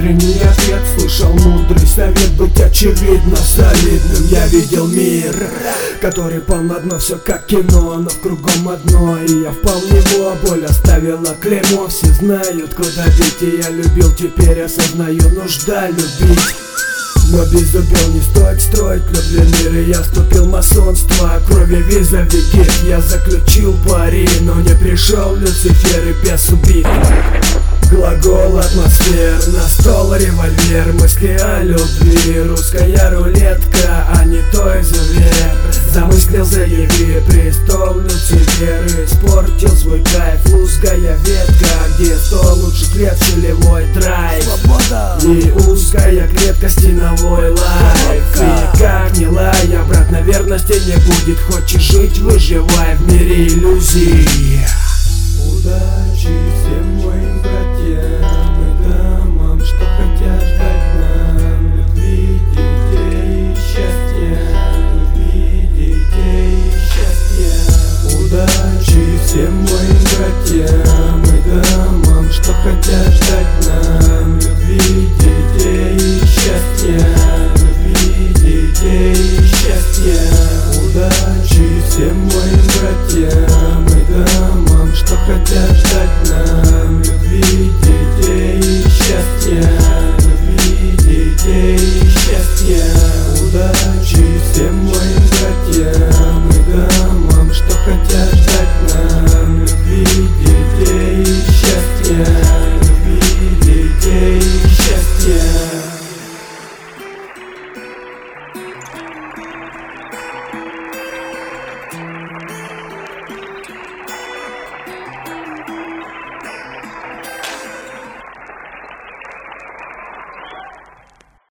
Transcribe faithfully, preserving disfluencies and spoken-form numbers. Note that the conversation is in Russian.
внутренний ответ. Слышал мудрый совет быть очевидно солидным. Я видел мир, который полн дно, все как кино, но в кругом одно. И я впал в него, боль оставила клеймо. Все знают, куда бить, и я любил, теперь осознаю, нужда любить. Но без зубел не стоит строить любви мира. Я вступил в масонство, крови визави гид. Я заключил пари, но не пришел Люцифер и бес убит. Глагол атмосфер, на стол револьвер. Мысли о любви, русская рулетка, а не той зверь. Замыслил, заяви, престол Люцифер. Испортил свой кайф, узкая ветка, где сто лучших лет целевой драйв. Свобода. И узкая клетка, стеновой лайф. И как не лай, обратно верности не будет. Хочешь жить, выживай в мире иллюзий.